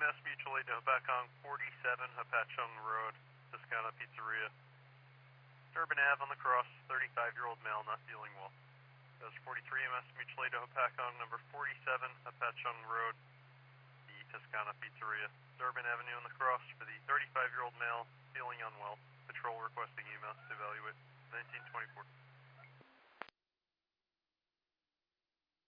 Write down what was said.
Mass Mutual Aid to Hopatcong, 47 Hopatcong Road, Toscana Pizzeria. Durbin Ave on the cross, 35-year-old male not feeling well. That was 43 Mass Mutual Aid to Hopatcong, number 47 Hopatcong Road, the Toscana Pizzeria. Durbin Avenue on the cross for the 35-year-old male feeling unwell. Patrol requesting EMS to evaluate 1924.